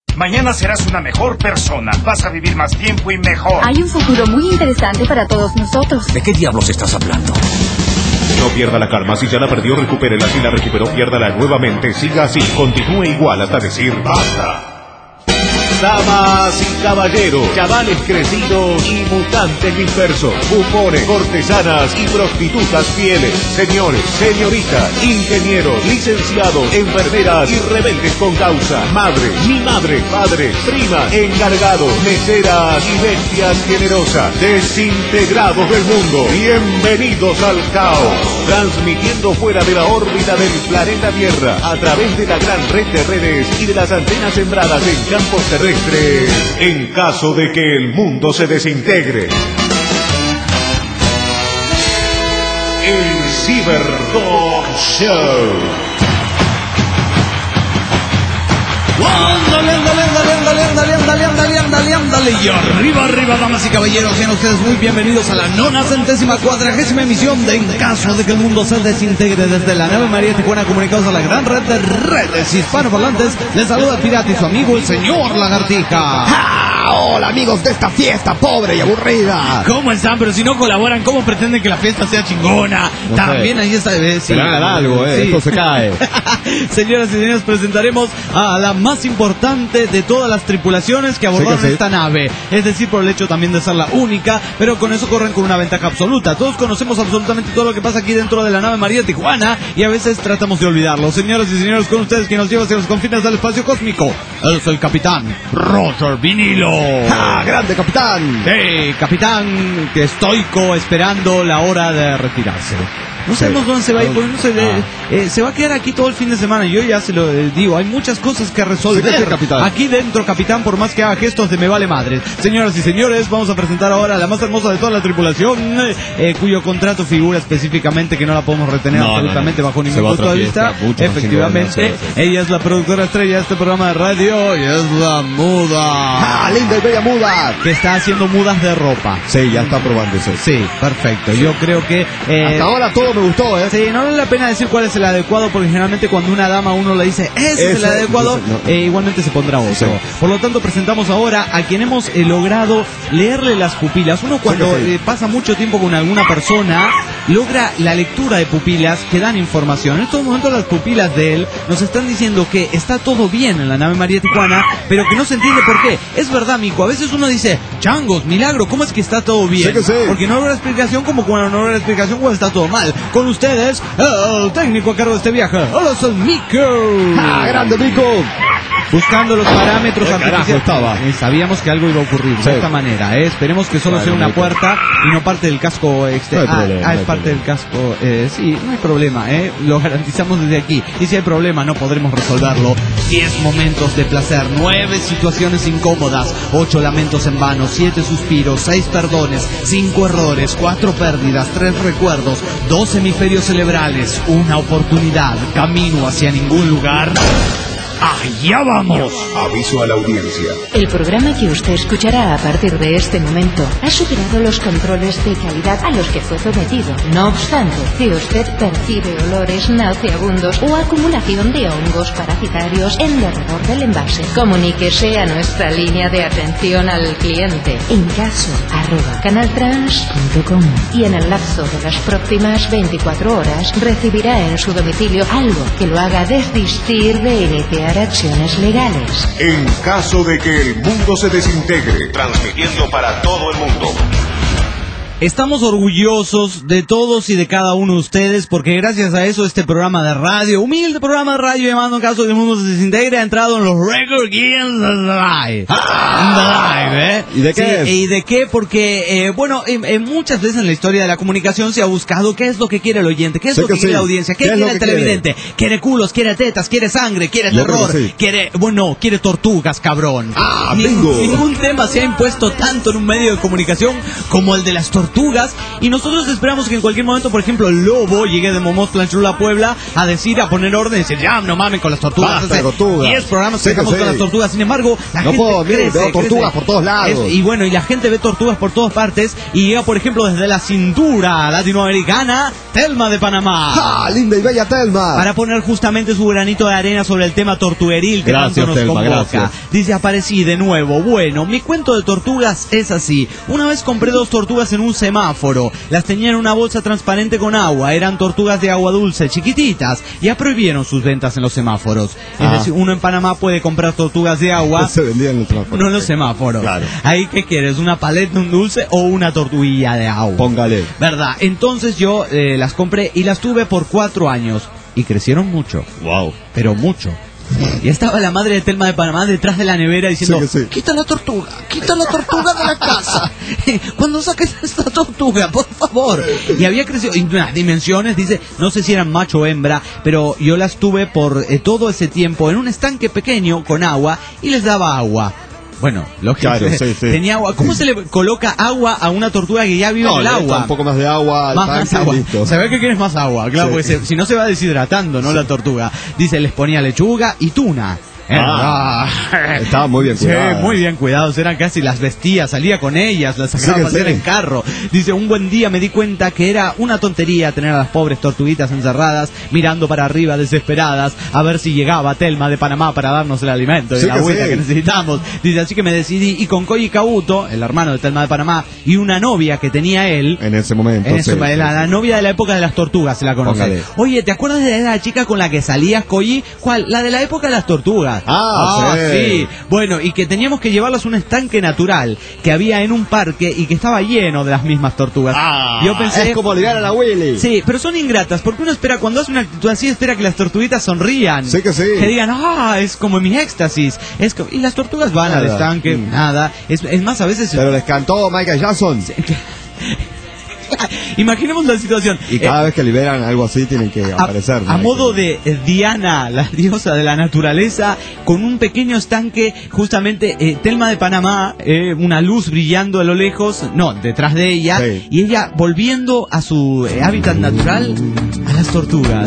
Mañana serás una mejor persona. Vas a vivir más tiempo y mejor. Hay un futuro muy interesante para todos nosotros. ¿De qué diablos estás hablando? No pierda la calma, si ya la perdió, recupérela. Si la recuperó, piérdala nuevamente. Siga así, continúe igual hasta decir basta. Damas y caballeros, chavales crecidos y mutantes dispersos, bufones, cortesanas y prostitutas fieles, señores, señoritas, ingenieros, licenciados, enfermeras y rebeldes con causa, madre, mi madre, padre, prima, encargados, meseras y bestias generosas, desintegrados del mundo, bienvenidos al caos, transmitiendo fuera de la órbita del planeta Tierra, a través de la gran red de redes y de las antenas sembradas en campos terrestres, en caso de que el mundo se desintegre. El Ciberdog Show. Ándale, y arriba, damas y caballeros, sean ustedes muy bienvenidos a la 94ª emisión de En Caso de que el Mundo se Desintegre, desde la nave María Tijuana, comunicados a la gran red de redes hispanoparlantes. Les saluda el pirata y su amigo, el señor Lagartija. ¡Ah! Hola, amigos de esta fiesta pobre y aburrida. ¿Cómo están? Pero si no colaboran, ¿cómo pretenden que la fiesta sea chingona? No También sé. ahí está. Sí, hagan algo, sí. esto se cae. Señoras y señores, presentaremos a la más importante de todas las tripulaciones que abordaron esta nave. Es decir, por el hecho también de ser la única, pero con eso corren con una ventaja absoluta. Todos conocemos absolutamente todo lo que pasa aquí dentro de la nave María Tijuana y a veces tratamos de olvidarlo. Señoras y señores, con ustedes, quien nos lleva hacia los confines del espacio cósmico, es el capitán Roger Vinilo. ¡Ah, grande capitán! Capitán que estoico esperando la hora de retirarse. No sabemos dónde se va a ir, porque no se va a quedar aquí todo el fin de semana. Yo ya se lo digo, hay muchas cosas que resolver aquí dentro, capitán, por más que haga gestos de me vale madre. Señoras y señores, vamos a presentar ahora a la más hermosa de toda la tripulación, cuyo contrato figura específicamente que no la podemos retener absolutamente bajo ningún punto de vista. Efectivamente, ella es la productora estrella de este programa de radio y es la muda. ¡Ah, linda y bella muda! Que está haciendo mudas de ropa. Sí, ya está probándose. Sí, perfecto. Yo creo que... hasta ahora todo me gustó, Sí, no vale la pena decir cuál es el adecuado, porque generalmente cuando una dama uno le dice ese es el adecuado, igualmente se pondrá otro. Sí. Por lo tanto, presentamos ahora a quien hemos logrado leerle las pupilas. Uno cuando pasa mucho tiempo con alguna persona, logra la lectura de pupilas que dan información. En estos momentos las pupilas de él nos están diciendo que está todo bien en la nave María Tijuana, pero que no se entiende por qué. Es verdad, mico, a veces uno dice, changos, milagro, ¿cómo es que está todo bien? Porque no habrá explicación como cuando no habrá explicación cuando está todo mal. Con ustedes, el técnico a cargo de este viaje, hola, soy Mico. ¡Ah, grande Mico! Buscando los parámetros artificiales. Sabíamos que algo iba a ocurrir de esta manera. Esperemos que solo sea una puerta y no parte del casco externo. Es parte del casco. Sí, no hay problema. Lo garantizamos desde aquí. Y si hay problema, no podremos resolverlo. 10 momentos de placer, 9 situaciones incómodas, 8 lamentos en vano, 7 suspiros, 6 perdones, 5 errores, 4 pérdidas, 3 recuerdos, 2 hemisferios cerebrales, una oportunidad, camino hacia ningún lugar. ¡Allá vamos! Aviso a la audiencia. El programa que usted escuchará a partir de este momento ha superado los controles de calidad a los que fue sometido. No obstante, si usted percibe olores nauseabundos o acumulación de hongos parasitarios en derredor del envase, comuníquese a nuestra línea de atención al cliente encaso@canaltrans.com y en el lapso de las próximas 24 horas recibirá en su domicilio algo que lo haga desistir de iniciar acciones legales. En caso de que el mundo se desintegre, transmitiendo para todo el mundo. Estamos orgullosos de todos y de cada uno de ustedes, porque gracias a eso este programa de radio, humilde programa de radio llamado En Caso de que el Mundo se Desintegre, ha entrado en los Record Guinness Live. ¿Y de qué es? ¿Y de qué? Porque, muchas veces en la historia de la comunicación se ha buscado qué es lo que quiere el oyente, qué es lo que quiere la audiencia, qué quiere el televidente. Quiere culos, quiere tetas, quiere sangre, quiere terror, quiere tortugas, cabrón. Bingo. Ningún tema se ha impuesto tanto en un medio de comunicación como el de las tortugas tortugas, y nosotros esperamos que en cualquier momento, por ejemplo, Lobo llegue de Momostla en Cholula, Puebla, a decir, a poner orden y decir, ya, no mamen con las tortugas. Basta, tortugas. 10 programas que estamos con las tortugas. Sin embargo, la gente veo tortugas por todos lados. Y bueno, y la gente ve tortugas por todas partes, y llega, por ejemplo, desde la cintura latinoamericana, Telma de Panamá. ¡Ah, linda y bella Telma! Para poner justamente su granito de arena sobre el tema tortugueril que Gracias, tanto nos Telma, convoca. gracias. Dice, aparecí de nuevo. Bueno, mi cuento de tortugas es así. Una vez compré 2 tortugas en un semáforo. Las tenía en una bolsa transparente con agua. Eran tortugas de agua dulce, chiquititas. Ya prohibieron sus ventas en los semáforos. Es decir, uno en Panamá puede comprar tortugas de agua. Se vendían en el semáforo. No en los semáforos. Claro. Ahí, ¿qué quieres? ¿Una paleta, un dulce o una tortuguilla de agua? Póngale. ¿Verdad? Entonces yo las compré y las tuve por 4 años. Y crecieron mucho. Wow. Pero mucho. Y estaba la madre de Telma de Panamá detrás de la nevera diciendo, Sí. quita la tortuga de la casa. Cuando saques esta tortuga, por favor. Y había crecido en unas dimensiones, dice, no sé si eran macho o hembra, pero yo las tuve por todo ese tiempo en un estanque pequeño con agua y les daba agua. Bueno, lógicamente, claro, sí. tenía agua. ¿Cómo se le coloca agua a una tortuga que ya vive en el agua? Un poco más de agua al Más tanque, agua. listo. Se ve que quieres más agua, claro, Sí. porque si no se va deshidratando, ¿no? La tortuga. Dice, les ponía lechuga y tuna. Estaba muy bien cuidado. Sí, muy bien cuidados, eran casi las vestía, salía con ellas, las sacaba a pasear en carro. Dice, un buen día me di cuenta que era una tontería tener a las pobres tortuguitas encerradas, mirando para arriba desesperadas, a ver si llegaba Telma de Panamá para darnos el alimento y la agüita que necesitamos. Dice, así que me decidí, y con Koji Kabuto, el hermano de Telma de Panamá, y una novia que tenía él, En ese momento. la novia de la época de las tortugas, se la conoce. Póngale. Oye, ¿te acuerdas de la chica con la que salías, Koji? ¿Cuál? La de la época de las tortugas. Sí. Bueno, y que teníamos que llevarlas a un estanque natural que había en un parque y que estaba lleno de las mismas tortugas. Yo pensé, es como ligar a la Willy. sí, pero son ingratas, porque uno espera, cuando hace una actitud así, espera que las tortuguitas sonrían. Sí que sí. Que digan, es como mi éxtasis. Y las tortugas van al estanque, nada. Es más, a veces... Pero les cantó Michael Jackson. Imaginemos la situación. Y cada vez que liberan algo así tienen que aparecer. A modo de Diana, la diosa de la naturaleza, con un pequeño estanque, justamente Telma de Panamá, una luz brillando a lo lejos, no, detrás de ella, Sí. y ella volviendo a su hábitat natural, a las tortugas.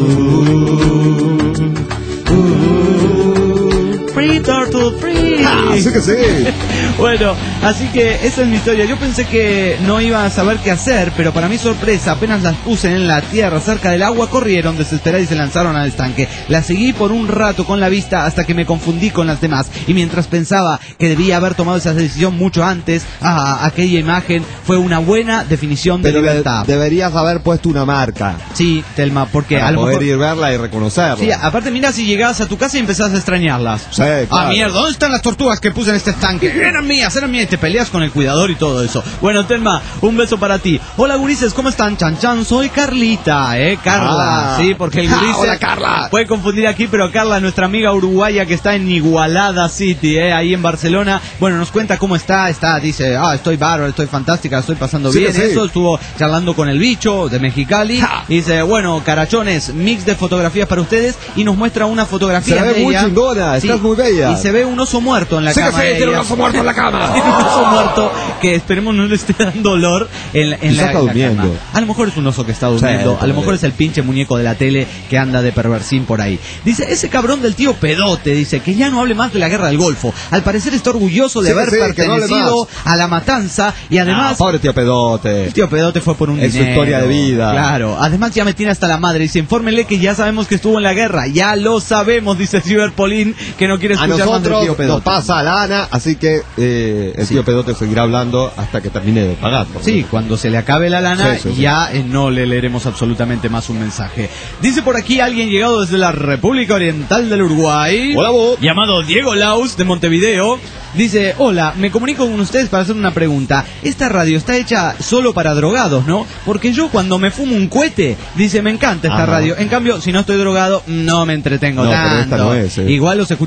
Free turtle, free. Sí que sí. Bueno, así que esa es mi historia. Yo pensé que no iba a saber qué hacer, pero para mi sorpresa, apenas las puse en la tierra cerca del agua, corrieron desesperadas y se lanzaron al estanque. Las seguí por un rato con la vista hasta que me confundí con las demás. Y mientras pensaba que debía haber tomado esa decisión mucho antes, aquella imagen fue una buena definición de Pero libertad. deberías haber puesto una marca Sí, Telma, porque para a lo poder mejor... ir verla y reconocerla. Sí, aparte mira, si llegabas a tu casa y empezás a extrañarlas. Sí, claro. Mierda, ¿dónde están las tortugas que puse en este estanque? Eran mías, y te peleas con el cuidador y todo eso. Bueno, Telma, un beso para ti. Hola, gurises, ¿cómo están? Chan chan, soy Carlita, Carla. Sí, porque el gurises hola, Carla. puede confundir aquí, pero Carla, nuestra amiga uruguaya que está en Igualada City, ahí en Barcelona. Bueno, nos cuenta cómo está, dice, estoy bárbaro, estoy fantástica, estoy pasando Sí, bien. que sí. Eso, estuvo charlando con el bicho de Mexicali. Y dice, bueno, carachones, mix de fotografías para ustedes, y nos muestra una fotografía Se ve de muy ella. chingona, estás muy bella. Y se ve un oso muerto en la Sí que cama. sí, de tiene un ella. oso muerto en la cama. Tiene un oso muerto que esperemos no le esté dando dolor en la está durmiendo. cama. A lo mejor es un oso que está durmiendo. Sí, A lo mejor es el pinche muñeco de la tele que anda de perversión por ahí. Dice, ese cabrón del tío Pedote, dice, que ya no hable más de la guerra del Golfo. Al parecer está orgulloso de Sí, haber sí, que no hable pertenecido más. a la matanza, y además... Pobre tío Pedote. El tío Pedote fue por un Es su dinero. historia de vida. Claro. Además ya me tiene hasta la madre. Dice, infórmenle que ya sabemos que estuvo en la guerra. Ya lo sabemos, dice Ciberpolín, que no quiere A escuchar más del nosotros tío Pedote. nos pasa a Lana, así que el tío Pedote seguirá hablando hasta que termine de pagar. Sí, cuando se le acabe la lana, Sí. ya no le leeremos absolutamente más un mensaje. Dice por aquí alguien llegado desde la República Oriental del Uruguay. Hola, vos. Llamado Diego Laus de Montevideo. Dice, hola, me comunico con ustedes para hacer una pregunta. Esta radio está hecha solo para drogados, ¿no? Porque yo cuando me fumo un cohete, dice, me encanta esta Ajá. radio. En cambio, si no estoy drogado, no me entretengo No, pero tanto. esta no es, Igual los escucho todos los días.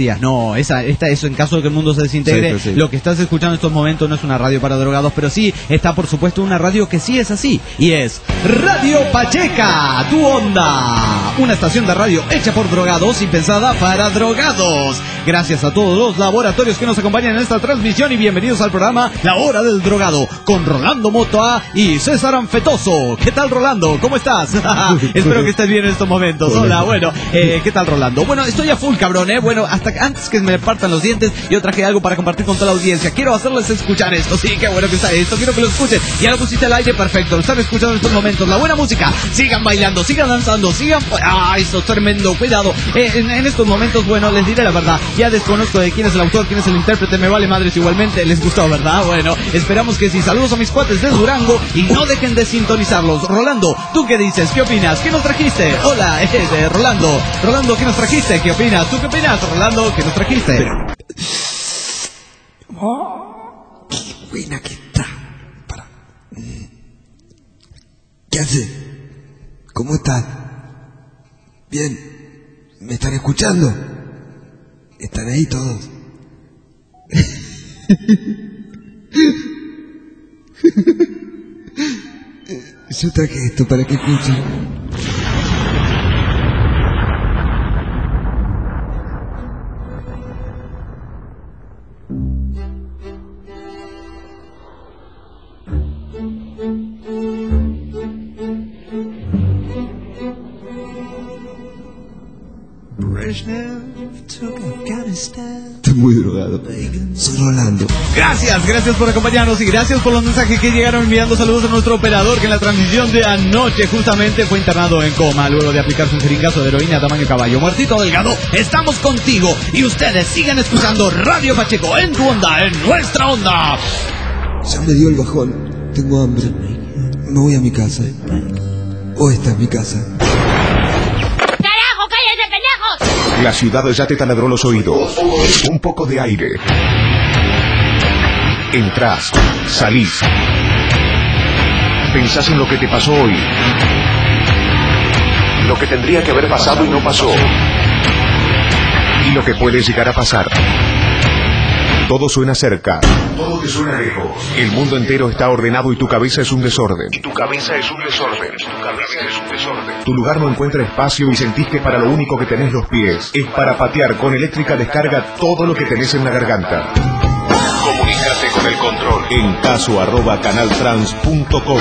días. No, eso en caso de que el mundo se desintegre. Sí. Lo que estás escuchando en estos momentos no es una radio para drogados, pero sí está, por supuesto, una radio que sí es así. Y es Radio Pacheca, tu onda. Una estación de radio hecha por drogados y pensada para drogados. Gracias a todos los laboratorios que nos acompañan en esta transmisión y bienvenidos al programa La Hora del Drogado con Rolando Motoa y César Anfetoso. ¿Qué tal, Rolando? ¿Cómo estás? Espero que estés bien en estos momentos. Hola, bueno, ¿qué tal, Rolando? Bueno, estoy a full, cabrón, Bueno, hasta antes que me partan los dientes, yo traje algo para compartir con toda la audiencia. Quiero hacerles escuchar esto. Sí, qué bueno que está esto. Quiero que lo escuchen. Ya lo pusiste al aire, perfecto. Lo están escuchando en estos momentos. La buena música. Sigan bailando, sigan danzando, sigan... ¡Ah, eso es tremendo! Cuidado. En estos momentos, bueno, les diré la verdad. Ya desconozco de quién es el autor, quién es el intérprete. Me vale madres igualmente. Les gustó, ¿verdad? Bueno, esperamos que sí. Saludos a mis cuates de Durango y no dejen de sintonizarlos. Rolando, ¿tú qué dices? ¿Qué opinas? ¿Qué nos trajiste? Hola, Rolando. Rolando, ¿qué nos trajiste? ¿Qué opinas? ¿Tú qué opinas, Rolando? ¿Qué nos trajiste? Oh, qué buena que está. ¿Qué hace? ¿Cómo estás? Bien. ¿Me están escuchando? ¿Están ahí todos? Yo traje esto para que escuchen. Estoy muy drogado. Soy Rolando. Gracias por acompañarnos y gracias por los mensajes que llegaron enviando saludos a nuestro operador que en la transmisión de anoche justamente fue internado en coma luego de aplicarse un jeringazo de heroína a tamaño caballo. Muertito Delgado, estamos contigo y ustedes sigan escuchando Radio Pacheco en tu onda, en nuestra onda. Ya me dio el bajón. Tengo hambre. Me voy a mi casa. O esta es mi casa. La ciudad ya te taladró los oídos. Un poco de aire. Entrás, salís. Pensás en lo que te pasó hoy. Lo que tendría que haber pasado y no pasó. Y lo que puede llegar a pasar. Todo suena cerca. Todo te suena lejos. El mundo entero está ordenado y tu cabeza es un desorden. Tu lugar no encuentra espacio y sentís que para lo único que tenés los pies es para patear con eléctrica descarga todo lo que tenés en la garganta. Comunicate con el control en caso@canaltrans.com.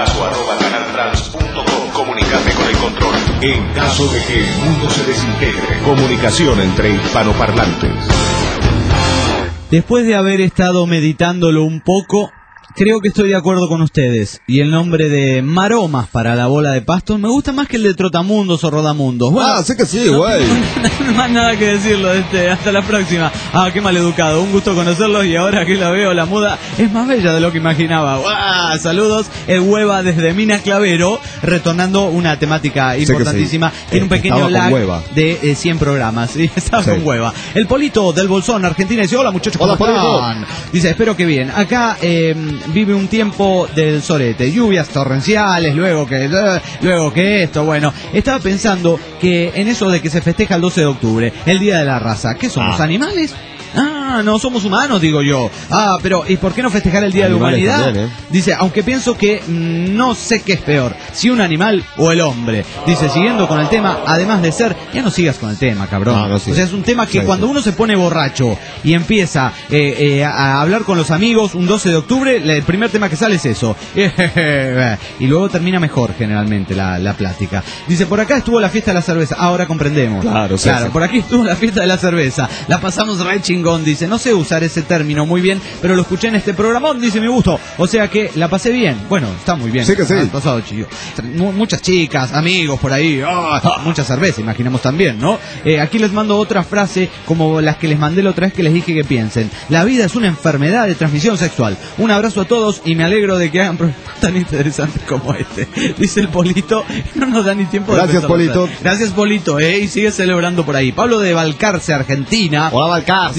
Comunicate con el control en caso de que el mundo se desintegre. Comunicación entre hispanoparlantes. Después de haber estado meditándolo un poco, creo que estoy de acuerdo con ustedes. Y el nombre de Maromas para la bola de pasto me gusta más que el de Trotamundos o Rodamundos. Bueno, sé que sí, güey. No más nada que decirlo. Hasta la próxima. Qué maleducado. Un gusto conocerlos y ahora que la veo, la muda es más bella de lo que imaginaba. Saludos. El Hueva desde Minas Clavero, retornando una temática importantísima. Tiene un pequeño lag de 100 programas. ¿Sí? Estaba con Hueva. El Polito del Bolsón, Argentina, dice: hola muchachos, ¿cómo están? Dice: espero que bien. Acá vive un tiempo del sorete, lluvias torrenciales, luego que esto, bueno, estaba pensando que en eso de que se festeja el 12 de octubre, el Día de la Raza, ¿qué somos, animales? No somos humanos, digo yo. Pero ¿y por qué no festejar el Día de la Humanidad? También, Dice, aunque pienso que no sé qué es peor, si un animal o el hombre. Dice, siguiendo con el tema, además de ser, ya no sigas con el tema, cabrón. O sea, es un tema que cuando uno se pone borracho y empieza a hablar con los amigos un 12 de octubre, el primer tema que sale es eso. Y luego termina mejor generalmente la plática. Dice, por acá estuvo la fiesta de la cerveza. Ahora comprendemos. Claro, por aquí estuvo la fiesta de la cerveza. La pasamos re chingón, dice. No sé usar ese término muy bien, pero lo escuché en este programón, dice, me gustó. O sea que la pasé bien. Bueno, está muy bien. Sí que sí. Pasado, chico. Muchas chicas, amigos por ahí. Mucha cerveza, imaginamos también, ¿no? Aquí les mando otra frase como las que les mandé la otra vez que les dije que piensen. La vida es una enfermedad de transmisión sexual. Un abrazo a todos y me alegro de que hagan programas tan interesantes como este. Dice el Polito. No nos da ni tiempo de Gracias, Polito. Gracias, Polito, y sigue celebrando por ahí. Pablo de Balcarce, Argentina. Hola, Balcarce. Dice, ¿cómo están?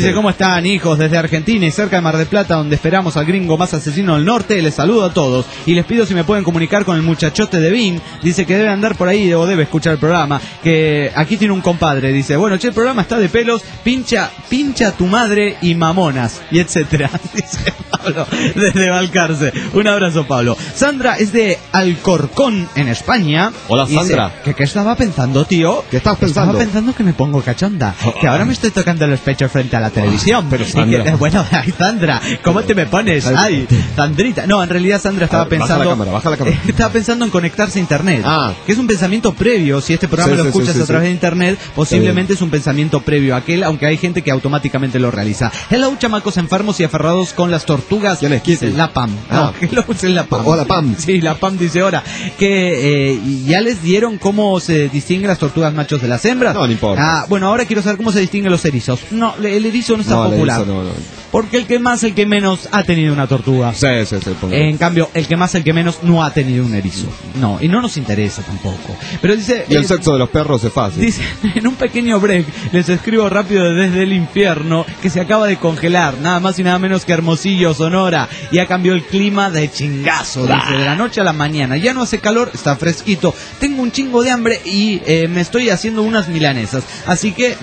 están, hijos? Desde Argentina y cerca de Mar del Plata, donde esperamos al gringo más asesino del norte, les saludo a todos y les pido si me pueden comunicar con el muchachote de Vin. Dice que debe andar por ahí o debe escuchar el programa, que aquí tiene un compadre. Dice, bueno, che, el programa está de pelos, pincha tu madre y mamonas, y etcétera. Dice Pablo, desde Balcarce. Un abrazo, Pablo. Sandra es de Alcorcón, en España. Hola, Sandra. Dice, ¿qué estaba pensando, tío? ¿Qué estás pensando? Estaba pensando que me pongo cachonda, que ahora me estoy tocando los pechos frente a la televisión. Pero Sandra. Bueno, ay, Sandra, ¿cómo te me pones? Ay, Sandrita. No, en realidad Sandra estaba pensando... Baja la cámara. Estaba pensando en conectarse a internet. Que es un pensamiento previo. Si este programa lo escuchas a través de internet, posiblemente es un pensamiento previo a aquel, aunque hay gente que automáticamente lo realiza. Hello, chamacos enfermos y aferrados con las tortugas. Ya les quise. La PAM. No, hello, es la PAM. Hola, PAM. Sí, la PAM dice ahora que ya les dieron cómo se distinguen las tortugas machos de las hembras. No importa. Bueno, ahora quiero saber cómo se distinguen los erizos. No, el erizo no está popular. Porque el que más, el que menos ha tenido una tortuga. Sí. En cambio, el que más, el que menos no ha tenido un erizo. No, y no nos interesa tampoco. Pero dice... Y el sexo de los perros es fácil. Dice, en un pequeño break, les escribo rápido desde el infierno que se acaba de congelar, nada más y nada menos que Hermosillo, Sonora. Ya cambió el clima de chingazo, dice, de la noche a la mañana. Ya no hace calor, está fresquito. Tengo un chingo de hambre y me estoy haciendo unas milanesas. Así que,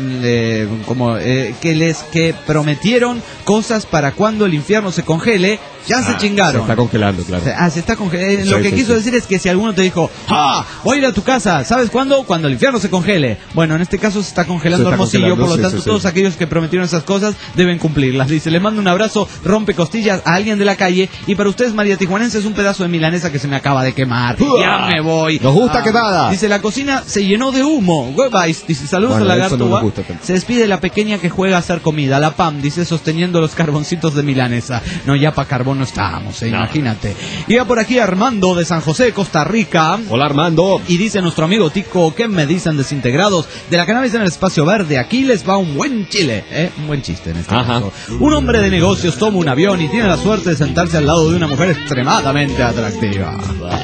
que prometieron cosas para cuando el infierno se congele, ya se chingaron. Se está congelando, claro. Se está congelando. Lo que quiso decir es que si alguno te dijo, voy a ir a tu casa, ¿sabes cuándo? Cuando el infierno se congele. Bueno, en este caso se está congelando Hermosillo, por lo tanto todos aquellos que prometieron esas cosas deben cumplirlas. Dice, le mando un abrazo, rompe costillas a alguien de la calle, y para ustedes, María Tijuanense, es un pedazo de milanesa que se me acaba de quemar. Ya me voy. Nos gusta quemada. Dice, la cocina se llenó de humo. Goodbye. Dice, saludos a la Lagartúa. No se despide la pequeña que juega a hacer comida, la PAM, dice, sosteniendo los carboncitos de milanesa. No, ya para carbón no estábamos, imagínate. Y va por aquí Armando de San José, Costa Rica. Hola, Armando. Y dice nuestro amigo Tico, ¿qué me dicen desintegrados? De la cannabis en el espacio verde, aquí les va un buen chile, un buen chiste en este caso. Un hombre de negocios toma un avión y tiene la suerte de sentarse al lado de una mujer extremadamente atractiva.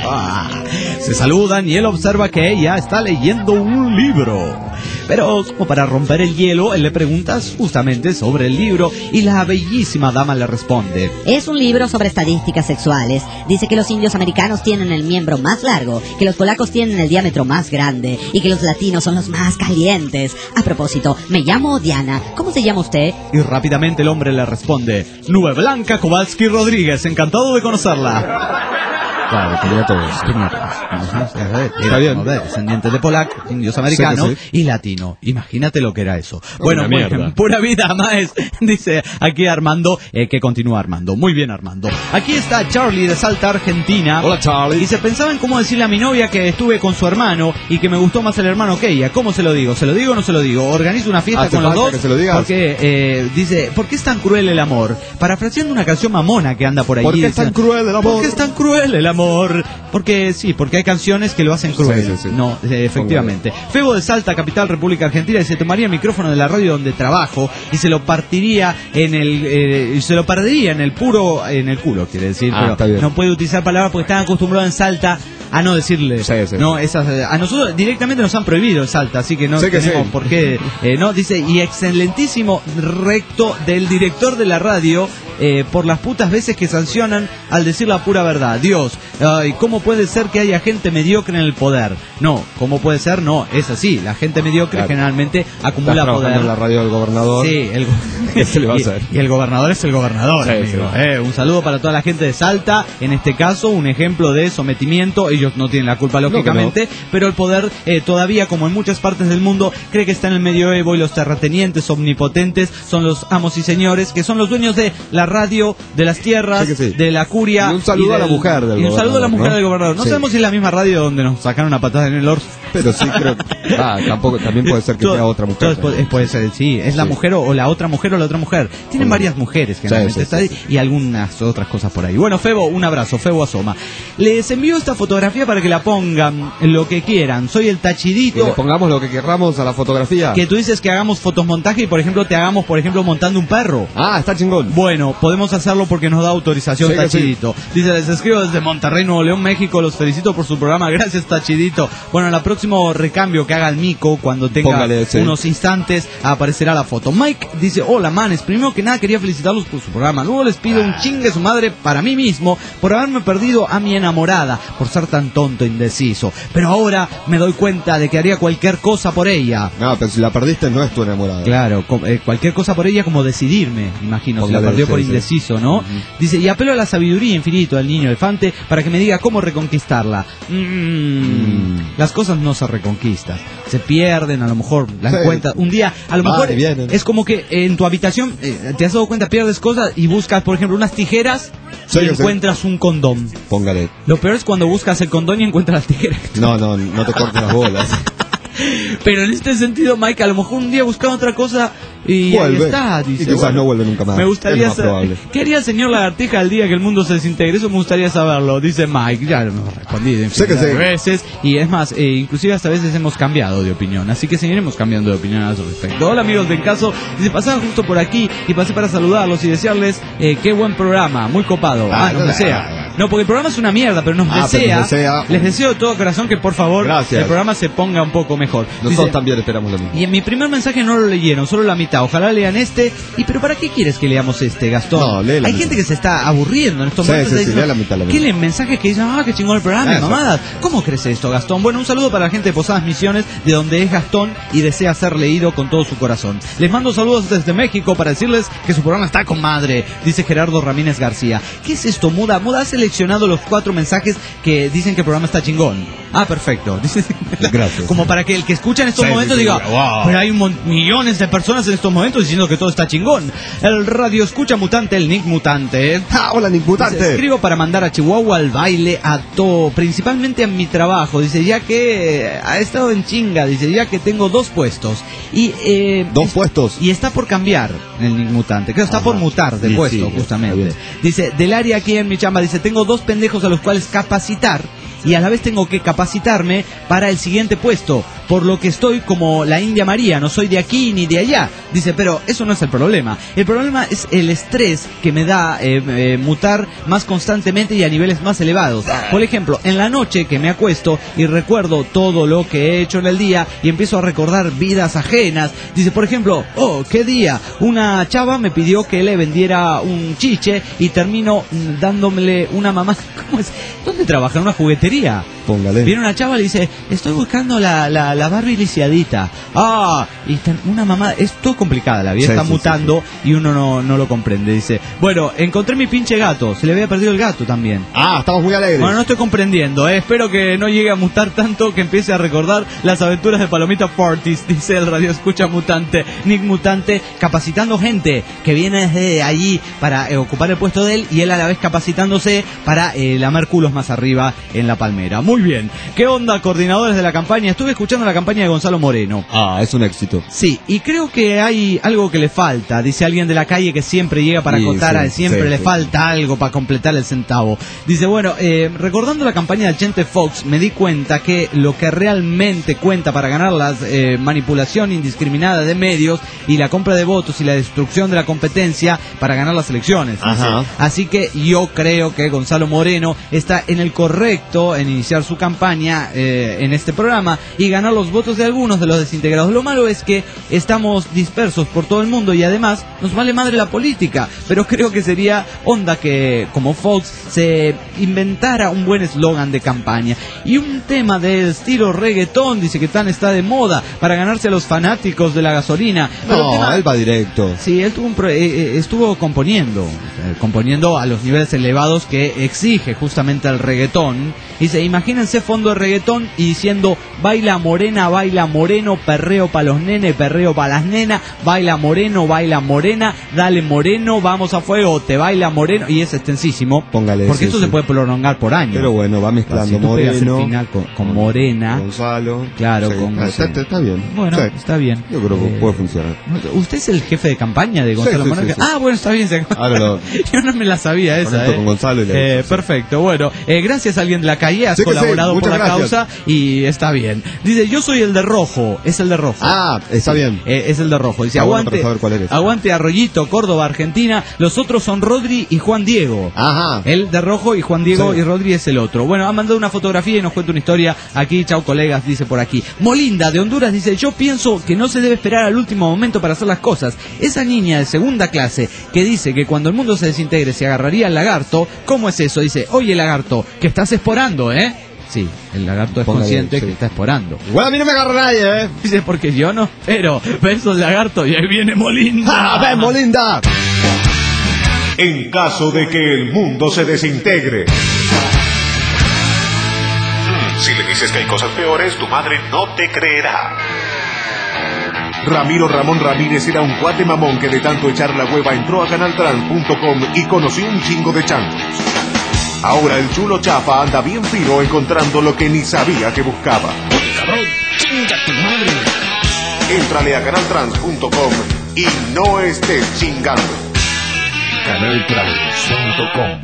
Se saludan y él observa que ella está leyendo un libro. Pero como para romper el hielo, él le pregunta justamente sobre el libro y la bellísima dama le responde: es un libro sobre estadísticas sexuales. Dice que los indios americanos tienen el miembro más largo, que los polacos tienen el diámetro más grande y que los latinos son los más calientes. A propósito, me llamo Diana. ¿Cómo se llama usted? Y rápidamente el hombre le responde: Nube Blanca Kowalski Rodríguez, encantado de conocerla. Claro, tenía todos. Era bien, descendiente de polaco, indios americanos y latino. Imagínate lo que era eso. Bueno, pura vida, más. Dice aquí Armando, que continúa Armando. Muy bien, Armando. Aquí está Charlie de Salta, Argentina. Hola, Charlie. Y se pensaba en cómo decirle a mi novia que estuve con su hermano y que me gustó más el hermano que ella. ¿Cómo se lo digo? ¿Se lo digo o no se lo digo? Organizo una fiesta con los dos. Que se lo digas. Porque dice, ¿por qué es tan cruel el amor? Parafraseando una canción mamona que anda por ahí. ¿Por qué es tan cruel el amor? ¿Por qué es tan cruel el amor? Porque hay canciones que lo hacen cruel. No, efectivamente. Febo de Salta, capital República Argentina, y se tomaría el micrófono de la radio donde trabajo y se lo partiría en el culo, quiere decir, pero no puede utilizar palabras porque están acostumbrados en Salta a no decirle. No, a nosotros directamente nos han prohibido en Salta, así que no tenemos por qué. No, dice, y excelentísimo recto del director de la radio, por las putas veces que sancionan al decir la pura verdad. Dios, ¿cómo puede ser que haya gente mediocre en el poder? No, ¿cómo puede ser? No, es así. La gente mediocre generalmente acumula poder. En la radio del gobernador. Sí, ¿qué se le va a hacer? Y el gobernador es el gobernador, amigo. Un saludo para toda la gente de Salta. En este caso, un ejemplo de sometimiento. Ellos no tienen la culpa, lógicamente, pero el poder todavía, como en muchas partes del mundo, cree que está en el medioevo y los terratenientes omnipotentes son los amos y señores, que son los dueños de la radio, de las tierras, de la curia. Y un saludo a la mujer del gobernador. Y un saludo a la mujer del gobernador. No sabemos si es la misma radio donde nos sacaron una patada en el orto. Pero sí creo tampoco, también puede ser que sea otra mujer. Puede ser, sí, es la mujer o la otra mujer o la otra mujer. Tienen varias mujeres generalmente está ahí, y algunas otras cosas por ahí. Bueno, Febo, un abrazo, Febo Asoma. Les envío esta fotografía para que la pongan lo que quieran. Soy el Tachidito. Que le pongamos lo que querramos a la fotografía. Que tú dices que hagamos fotomontaje y, por ejemplo, te hagamos, montando un perro. Está chingón. Bueno, podemos hacerlo porque nos da autorización Tachidito. Tachidito. Dice, les escribo desde Monterrey, Nuevo León, México. Los felicito por su programa. Gracias, Tachidito. Bueno, en el próximo recambio que haga el Mico, cuando tenga unos instantes, aparecerá la foto. Mike dice, hola, manes. Primero que nada, quería felicitarlos por su programa. Luego les pido un chingue su madre para mí mismo por haberme perdido a mi enamorada, por ser tan tonto e indeciso. Pero ahora me doy cuenta de que haría cualquier cosa por ella. No, pero si la perdiste no es tu enamorada. Claro, cualquier cosa por ella, como decidirme, imagino, si la perdió por indeciso, ¿no? Dice, y apelo a la sabiduría infinita del niño elefante para que me diga cómo reconquistarla. Las cosas no se reconquistan, se pierden, a lo mejor la encuentras un día, a lo mejor es como que en tu habitación te has dado cuenta, pierdes cosas y buscas, por ejemplo, unas tijeras y encuentras un condón. Póngale. Lo peor es cuando buscas el condón y encuentras las tijeras. No te cortes las bolas. Pero en este sentido, Mike, a lo mejor un día buscando otra cosa y vuelve. ahí está, dice, y quizás no vuelve nunca más. Me gustaría saber. ¿Qué haría el señor Lagartija el día que el mundo se desintegre? Eso me gustaría saberlo, dice Mike. Ya lo hemos respondido infinidad veces. Y es más, inclusive hasta veces hemos cambiado de opinión. Así que seguiremos cambiando de opinión a su respecto. Hola amigos de En Caso. Dice, pasaba justo por aquí y pasé para saludarlos y desearles qué buen programa, muy copado. Nos desea. No, porque el programa es una mierda, pero nos desea. Les deseo de todo corazón que por favor el programa se ponga un poco mejor. Nosotros también esperamos lo mismo. Y en mi primer mensaje no lo leyeron, solo la mitad. Ojalá lean este. Pero ¿para qué quieres que leamos este, Gastón? No, lee la Hay mitad. Gente que se está aburriendo en estos momentos. Lee la mitad. ¿Qué leen mensajes que dicen, qué chingón el programa, mamadas? ¿Cómo crees esto, Gastón? Bueno, un saludo para la gente de Posadas Misiones, de donde es Gastón y desea ser leído con todo su corazón. Les mando saludos desde México para decirles que su programa está con madre, dice Gerardo Ramírez García. ¿Qué es esto, Muda? Muda ha seleccionado los 4 mensajes que dicen que el programa está chingón. Perfecto. Gracias. Como para que el que escucha en estos momentos diga, wow, pero hay millones de personas en estos momentos diciendo que todo está chingón. El radio escucha mutante, el Nick Mutante. Hola, Nick Mutante. Dice, escribo para mandar a Chihuahua al baile a todo, principalmente a mi trabajo. Dice, ya que ha estado en chinga, dice, ya que tengo 2 puestos. Y, 2 puestos. Y está por cambiar el Nick Mutante. Creo que está por mutar de puesto, justamente. Dice, del área aquí en mi chamba, dice, tengo 2 pendejos a los cuales capacitar. Y a la vez tengo que capacitarme para el siguiente puesto, por lo que estoy como la India María, no soy de aquí ni de allá. Dice, pero eso no es el problema. El problema es el estrés que me da mutar más constantemente y a niveles más elevados. Por ejemplo, en la noche que me acuesto y recuerdo todo lo que he hecho en el día y empiezo a recordar vidas ajenas. Dice, por ejemplo, qué día, una chava me pidió que le vendiera un chiche y termino dándole una mamá. ¿Cómo es? ¿Dónde trabaja? ¿En una juguetería? Póngale. Viene una chava y le dice, estoy buscando la Barbie lisiadita. Y una mamá, es todo complicada, la vida está mutando y uno no lo comprende. Dice, bueno, encontré mi pinche gato, se le había perdido el gato también. Estamos muy alegres. Bueno, no estoy comprendiendo, espero que no llegue a mutar tanto que empiece a recordar las aventuras de Palomita Fortis, dice el radio escucha mutante, Nick Mutante, capacitando gente que viene desde allí para ocupar el puesto de él y él a la vez capacitándose para lamer culos más arriba en la palmera. Muy bien. ¿Qué onda, coordinadores de la campaña? Estuve escuchando la campaña de Gonzalo Moreno. Es un éxito. Sí, y creo que hay algo que le falta. Dice alguien de la calle que siempre llega para acotar, siempre le falta algo para completar el centavo. Dice, bueno, recordando la campaña de Chente Fox, me di cuenta que lo que realmente cuenta para ganar la manipulación indiscriminada de medios y la compra de votos y la destrucción de la competencia para ganar las elecciones. Así que yo creo que Gonzalo Moreno está en el correcto en iniciar su campaña en este programa y ganar los votos de algunos de los desintegrados. Lo malo es que estamos dispersos por todo el mundo y además nos vale madre la política, pero creo que sería onda que como Fox se inventara un buen eslogan de campaña y un tema de estilo reggaetón, dice que tan está de moda para ganarse a los fanáticos de la gasolina. Él va directo. Sí, él estuvo componiendo a los niveles elevados que exige justamente el reggaetón. Dice, imagínense fondo de reggaetón y diciendo, baila morena, baila moreno, perreo pa' los nenes, perreo pa' las nenas, baila morena, dale moreno, vamos a fuego, te baila moreno, y es extensísimo. Póngale. Porque esto se puede prolongar por años. Pero bueno, va mezclando Moreno. El final con Morena. Gonzalo. Claro, sí, con Gonzalo. Está bien. Bueno, está bien. Yo creo que puede funcionar. ¿Usted es el jefe de campaña de Gonzalo Moreno? Sí. Bueno, está bien. Ahora Yo no me la sabía esa, Con Gonzalo y perfecto, bueno, gracias a alguien de la calle, has colaborado por la causa y está bien. Dice, yo soy el de rojo, es el de rojo. Ah, está bien. Es el de rojo. Dice, aguante Arroyito, Córdoba, Argentina. Los otros son Rodri y Juan Diego. Ajá. El de rojo y Juan Diego y Rodri es el otro. Bueno, ha mandado una fotografía y nos cuenta una historia aquí. Chau, colegas, dice por aquí. Molinda, de Honduras, dice, yo pienso que no se debe esperar al último momento para hacer las cosas. Esa niña de segunda clase que dice que cuando el mundo se desintegre se agarraría al lagarto, ¿cómo es eso? Dice, oye lagarto, que estás esporando, ¿eh? Sí, el lagarto es consciente que está esporando. Bueno, a mí no me agarra nadie, Dice, porque yo no, pero besos lagarto y ahí viene Molinda. ¡Ah, ven, Molinda! En caso de que el mundo se desintegre. Si le dices que hay cosas peores, tu madre no te creerá. Ramiro Ramón Ramírez era un cuate mamón que de tanto echar la hueva entró a canaltrans.com y conoció un chingo de changos. Ahora el chulo chafa anda bien fino encontrando lo que ni sabía que buscaba. Cabrón, chinga tu madre. Éntrale a canaltrans.com y no estés chingando. Canaltrans.com.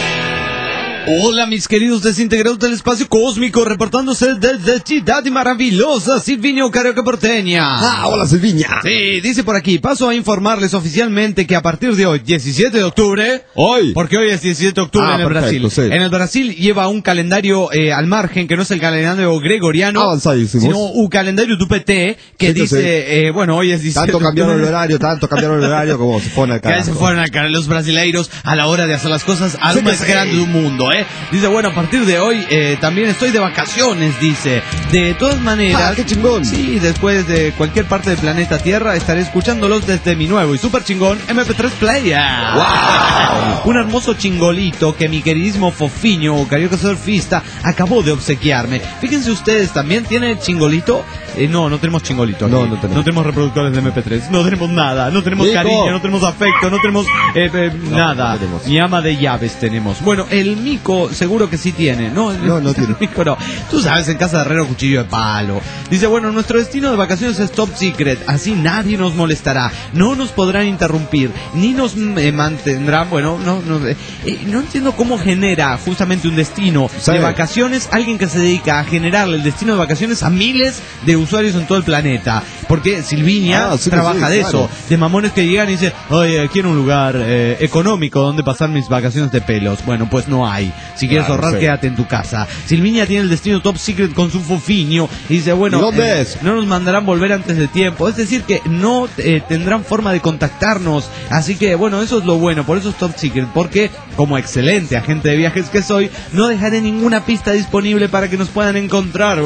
Hola mis queridos desintegrados del espacio cósmico, reportándose desde Ciudad Maravillosa, Silvinio Carioca Porteña. Ah, hola Silviña. Sí, dice por aquí, paso a informarles oficialmente que a partir de hoy, 17 de octubre, porque hoy es 17 de octubre en el Brasil. Sí. En el Brasil lleva un calendario al margen, que no es el calendario gregoriano, sino un calendario du PT, que dice, bueno, hoy es 17 tanto cambiaron el horario como se fueron al carajo. Que se fueron al carajo los brasileiros a la hora de hacer las cosas al más grande del mundo, Dice, bueno, a partir de hoy también estoy de vacaciones, dice. De todas maneras, qué chingón. Sí, después de cualquier parte del planeta Tierra estaré escuchándolos desde mi nuevo y super chingón MP3 Player. ¡Wow! Un hermoso chingolito que mi queridísimo Fofiño o Carioca Surfista acabó de obsequiarme. Fíjense ustedes, ¿también tiene chingolito? No tenemos chingolito. No tenemos. No tenemos reproductores de MP3. No tenemos nada. No tenemos cariño, no tenemos afecto, no tenemos nada. No tenemos. Ni ama de llaves tenemos. Bueno, el mico seguro que sí tiene. No tiene. El mico no. Tú sabes, en casa de herrero cuchillo de palo. Dice, bueno, nuestro destino de vacaciones es top secret. Así nadie nos molestará. No nos podrán interrumpir. Ni nos mantendrán. Bueno, no entiendo cómo genera justamente un destino de vacaciones alguien que se dedica a generarle el destino de vacaciones a miles de usuarios en todo el planeta. Porque Silviña trabaja de eso. De mamones que llegan y dicen, oye, quiero un lugar económico donde pasar mis vacaciones de pelos. Bueno, pues no hay. Si quieres ahorrar, quédate en tu casa. Silviña tiene el destino top secret con su Fofiño. Y dice, bueno, ¿dónde es? No nos mandarán volver antes de tiempo. Es decir, que no tendrán forma de contactarnos. Así que, bueno, eso es lo bueno. Por eso es top secret. Porque, como excelente agente de viajes que soy, no dejaré ninguna pista disponible para que nos puedan encontrar.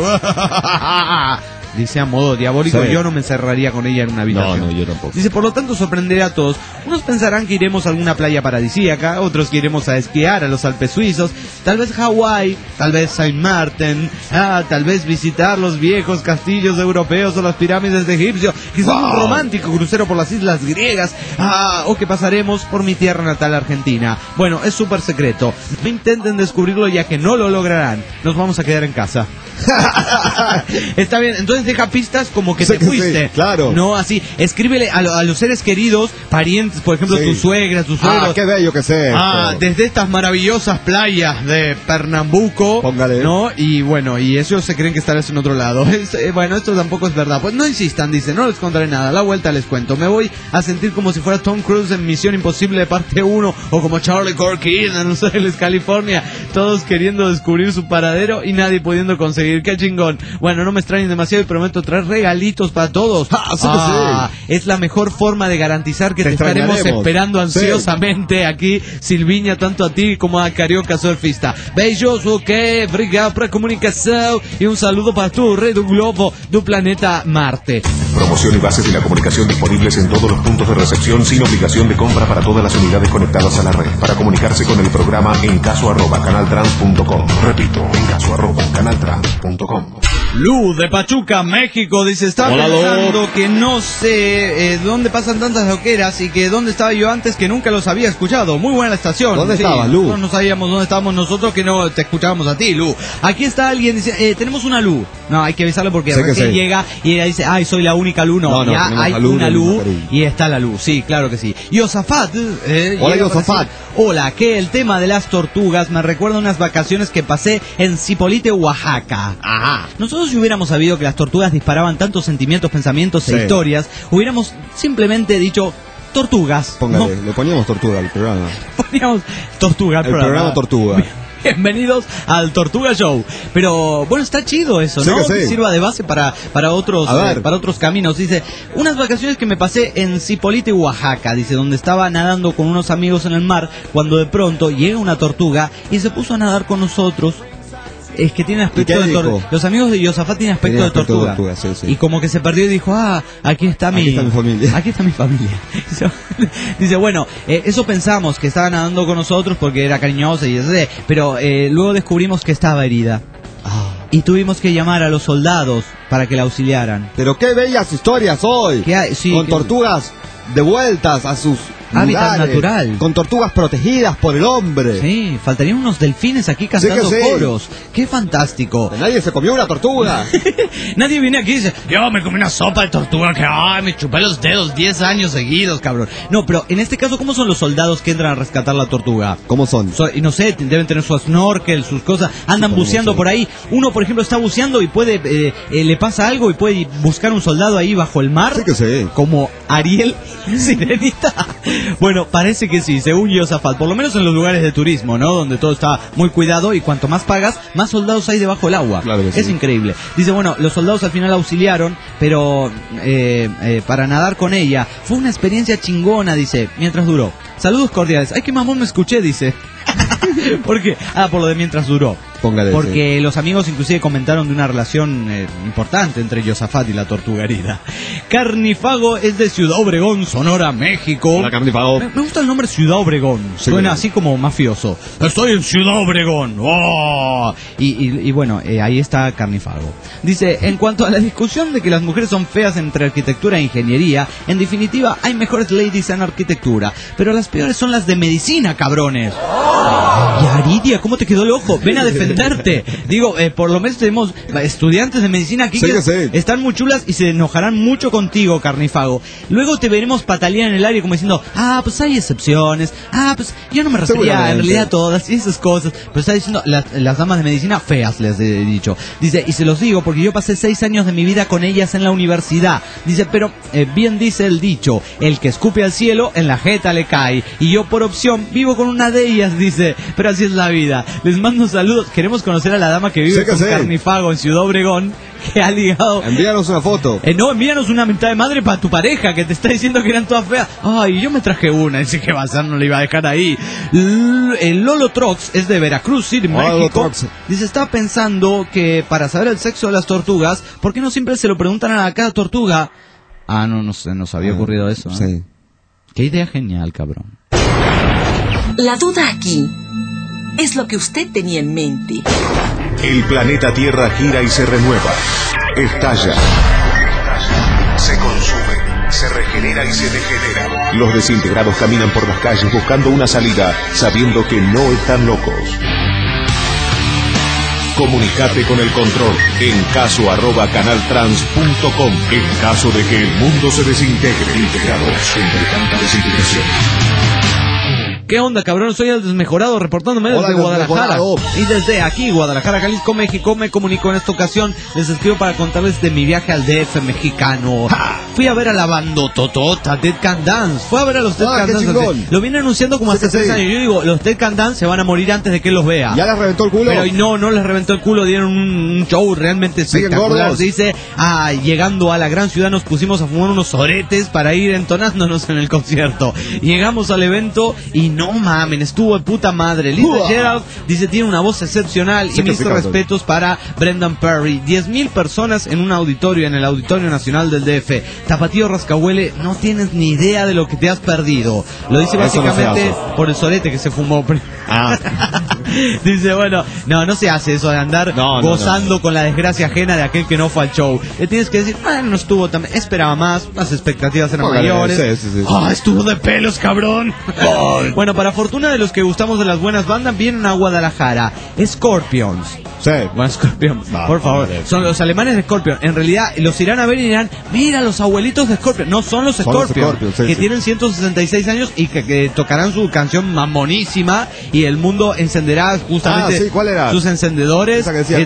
Dice a modo diabólico, yo no me encerraría con ella en una habitación. No, yo tampoco. Dice, por lo tanto sorprenderé a todos. Unos pensarán que iremos a alguna playa paradisíaca, otros que iremos a esquiar a los Alpes suizos, tal vez Hawái, tal vez Saint Martin, tal vez visitar los viejos castillos europeos o las pirámides de Egipcio, quizás un romántico crucero por las islas griegas, o que pasaremos por mi tierra natal Argentina. Bueno, es súper secreto. No intenten descubrirlo ya que no lo lograrán. Nos vamos a quedar en casa. Está bien, entonces deja pistas como que te fuiste. Sí, claro. No, así, escríbele a los seres queridos, parientes, por ejemplo, tu suegra, tus suegros. Qué bello que sea. Desde estas maravillosas playas de Pernambuco. Póngale. ¿No? Y bueno, y ellos se creen que estarás en otro lado. Bueno, esto tampoco es verdad. Pues no insistan, dice, no les contaré nada. A la vuelta les cuento. Me voy a sentir como si fuera Tom Cruise en Misión Imposible de parte 1, o como Charlie Corkin en Los Ángeles, California. Todos queriendo descubrir su paradero y nadie pudiendo conseguir. Qué chingón. Bueno, no me extrañen demasiado y prometo traer regalitos para todos. Es la mejor forma de garantizar que te estaremos esperando ansiosamente aquí, Silviña, tanto a ti como a Carioca Surfista. Beijos, obrigado por la comunicación y un saludo para tu red globo del planeta Marte. Promoción y bases de la comunicación disponibles en todos los puntos de recepción sin obligación de compra para todas las unidades conectadas a la red. Para comunicarse con el programa en caso @canaltrans.com. Repito, en caso @canaltrans.com. Lu de Pachuca, México, dice, estaba pensando que no sé dónde pasan tantas loqueras y que dónde estaba yo antes que nunca los había escuchado. Muy buena la estación. ¿Dónde estabas, Lu? No sabíamos dónde estábamos nosotros, que no te escuchábamos a ti, Lu. Aquí está alguien, dice, tenemos una Lu. No, hay que avisarlo porque recién llega y ella dice, ay, soy la única Lu. No, ya hay una Lu y está la Lu. Sí, claro que sí. Yosafat. Hola, Yosafat. Hola, que el tema de las tortugas me recuerda a unas vacaciones que pasé en Zipolite, Oaxaca. Ajá. Nosotros si hubiéramos sabido que las tortugas disparaban tantos sentimientos, pensamientos e historias, hubiéramos simplemente dicho tortugas. Póngale, le poníamos tortuga al programa. Poníamos tortuga al programa. El programa Tortuga. Bienvenidos al Tortuga Show. Pero bueno, está chido eso, ¿no? Que sirva de base para otros caminos. Dice, unas vacaciones que me pasé en Zipolite, Oaxaca, dice, donde estaba nadando con unos amigos en el mar, cuando de pronto llega una tortuga y se puso a nadar con nosotros. Es que tiene aspecto de tortuga. Los amigos de Yosafat tienen aspecto de tortuga. Sí. Y como que se perdió y dijo, aquí está mi familia. Aquí está mi familia. Dice, bueno, eso pensamos, que estaba nadando con nosotros porque era cariñosa y eso, pero luego descubrimos que estaba herida. Y tuvimos que llamar a los soldados para que la auxiliaran. Pero qué bellas historias hoy. Con tortugas devueltas a sus hábitat natural, con tortugas protegidas por el hombre. Sí, faltarían unos delfines aquí cantando coros. Qué fantástico. Nadie se comió una tortuga. Nadie viene aquí y dice, yo me comí una sopa de tortuga que me chupé los dedos 10 años seguidos, cabrón. No, pero en este caso, ¿cómo son los soldados que entran a rescatar la tortuga? ¿Cómo son? Y no sé, deben tener su snorkel, sus cosas, andan buceando por ahí. Uno, por ejemplo, está buceando y puede, le pasa algo y puede buscar un soldado ahí bajo el mar. Sí que sí. Como Ariel Sirenita. Bueno, parece que sí, según Yosafat, por lo menos en los lugares de turismo, ¿no? Donde todo está muy cuidado y cuanto más pagas, más soldados hay debajo del agua. Claro que sí. Es increíble. Dice, bueno, los soldados al final auxiliaron, pero para nadar con ella fue una experiencia chingona, dice, mientras duró. Saludos cordiales. Ay, qué mamón me escuché, dice. ¿Por qué? Por lo de mientras duró. Póngale, porque los amigos inclusive comentaron de una relación importante entre Yosafat y la tortuga herida. Carnifago es de Ciudad Obregón, Sonora, México. Hola, Carnifago. Me gusta el nombre Ciudad Obregón. Suena así como mafioso. Estoy en Ciudad Obregón. ¡Oh! Y bueno, ahí está Carnifago. Dice, en cuanto a la discusión de que las mujeres son feas entre arquitectura e ingeniería, en definitiva hay mejores ladies en arquitectura, pero las peores son las de medicina, cabrones. Y Aridia, ¿cómo te quedó el ojo? Ven a defenderte. Digo, por lo menos tenemos estudiantes de medicina aquí que están muy chulas y se enojarán mucho contigo, Carnifago. Luego te veremos patalear en el área como diciendo, pues hay excepciones, pues yo no me refería en realidad a todas y esas cosas. Pero está diciendo, las damas de medicina feas, les he dicho. Dice, y se los digo porque yo pasé 6 años de mi vida con ellas en la universidad. Dice, pero bien dice el dicho, el que escupe al cielo, en la jeta le cae. Y yo por opción vivo con una de ellas, dice, pero así es la vida. Les mando saludos. Queremos conocer a la dama que vive con Carnifago en Ciudad Obregón, que ha ligado. Envíanos una foto. No, envíanos una mitad de madre para tu pareja, que te está diciendo que eran todas feas. Ay, yo me traje una, dice que va a ser, no le iba a dejar ahí. El Lolo Trox es de Veracruz City, México. Dice, estaba pensando que para saber el sexo de las tortugas, ¿por qué no siempre se lo preguntan a cada tortuga? No sé, nos había ocurrido eso, ¿no? Sí. Qué idea genial, cabrón. La duda aquí es lo que usted tenía en mente. El planeta Tierra gira y se renueva. Estalla. Se consume, se regenera y se degenera. Los desintegrados caminan por las calles buscando una salida, sabiendo que no están locos. Comunicate con el control en caso@canaltrans.com. En caso de que el mundo se desintegre, integrados entre tanta desintegración. ¿Qué onda, cabrón? Soy el desmejorado reportándome desde Guadalajara. Y desde aquí, Guadalajara, Jalisco, México, me comunico en esta ocasión. Les escribo para contarles de mi viaje al DF mexicano. Fui a ver a la bandototota Dead Can Dance. Fue a ver a los Dead Can Dance. Lo viene anunciando como hace 6 años. Yo digo, los Dead Can Dance se van a morir antes de que los vea. ¿Ya les reventó el culo? Pero no les reventó el culo. Dieron un show realmente espectacular. Dice, llegando a la gran ciudad nos pusimos a fumar unos oretes para ir entonándonos en el concierto. Llegamos al evento y no mamen, estuvo de puta madre. Linda Gerald dice, tiene una voz excepcional. Y mis respetos para Brendan Perry. 10,000 personas en un auditorio, en el Auditorio Nacional del DF. Tapatío Rascahuele, no tienes ni idea de lo que te has perdido. Lo dice básicamente por el sorete que se fumó. Dice, bueno, no se hace eso de andar gozando con la desgracia ajena de aquel que no fue al show. Le tienes que decir, no estuvo tan... Esperaba más, las expectativas eran mayores. Sí. Estuvo de pelos, cabrón. Bueno, para fortuna de los que gustamos de las buenas bandas, vienen a Guadalajara. Scorpions. Sí. Bueno, Scorpion, por favor. Son los alemanes de Scorpion. En realidad, los irán a ver y dirán, mira, los abuelitos de Scorpion. No, son los Scorpion, que tienen 166 años y que tocarán su canción mamonísima y el mundo encenderá justamente ¿cuál era? Sus encendedores. Esa que decía,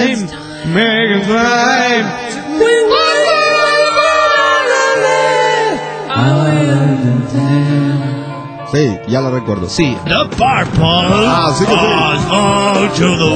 sí, ya lo recuerdo. Sí. The purple sí que to the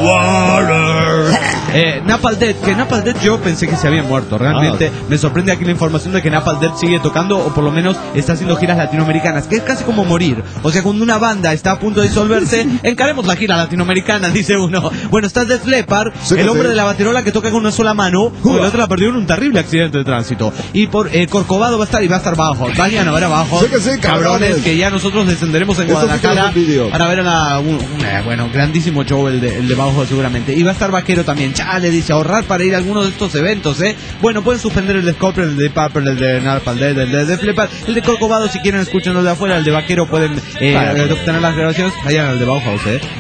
water. Napalm Death, que Napalm Death yo pensé que se había muerto. Realmente me sorprende aquí la información de que Napalm Death sigue tocando, o por lo menos está haciendo giras latinoamericanas, que es casi como morir. O sea, cuando una banda está a punto de disolverse, encaremos la gira latinoamericana, dice uno. Bueno, está Def Leppard, el hombre de la baterola que toca con una sola mano, porque la otra la perdió en un terrible accidente de tránsito. Y por Corcovado va a estar bajo. Vayan a ver abajo, cabrones, que ya nosotros descenderemos en Guadalajara para ver a bueno, grandísimo show el de bajo seguramente. Y va a estar Vaquero también. Le dice, ahorrar para ir a alguno de estos eventos, Bueno, pueden suspender el de Scorpion, el de Purple, el de Napalm Death, el de Def Leppard, el de Corcovado, si quieren escuchen los de afuera, el de Vaquero pueden obtener las grabaciones, vayan al de Bauhaus,